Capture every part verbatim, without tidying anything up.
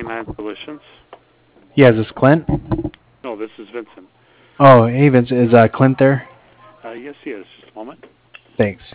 twenty-nine Solutions. Yeah, is this Clint? No, this is Vincent. Oh, hey Vince, is uh, Clint there? Uh, yes, he is. Just a moment. Thanks.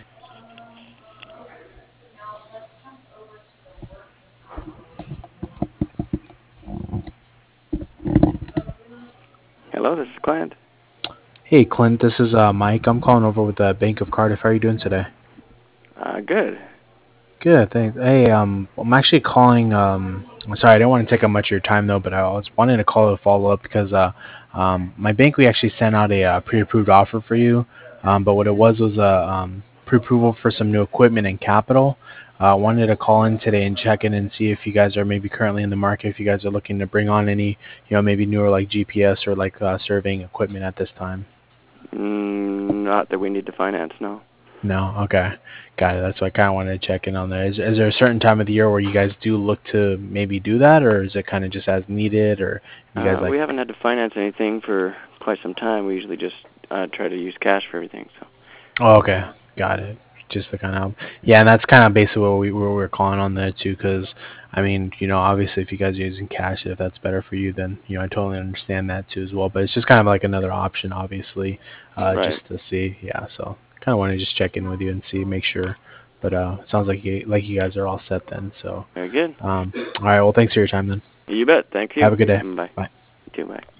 Hello, this is Clint. Hey Clint, this is uh, Mike. I'm calling over with the Bank of Cardiff. How are you doing today? Uh, good. Good, thanks. Hey, um, I'm actually calling. Um, I'm sorry, I didn't want to take up much of your time though, but I was wanting to call to follow up because uh, um, my bank we actually sent out a uh, pre-approved offer for you, um, but what it was was a um, pre-approval for some new equipment and capital. I uh, wanted to call in today and check in and see if you guys are maybe currently in the market, if you guys are looking to bring on any, you know, maybe newer like G P S or like uh, surveying equipment at this time. Mm, not that we need to finance, no. No, okay, got it. That's why I kind of wanted to check in on there. Is, is there a certain time of the year where you guys do look to maybe do that, or is it kind of just as needed, or you guys Uh, like? we haven't had to finance anything for quite some time. We usually just uh, try to use cash for everything. So. Oh, okay, got it. Just to kind of, yeah, and that's kind of basically what we what we're calling on there too, because I mean, you know, obviously if you guys are using cash, if that's better for you, then you know I totally understand that too as well. But it's just kind of like another option, obviously, uh, Right. just to see, yeah. So kind of want to just check in with you and see, make sure. But uh, it sounds like you like you guys are all set then. So Very good. um, all right, well, thanks for your time then. You bet. Thank Have you. a good day. Bye. Bye. You too. Bye.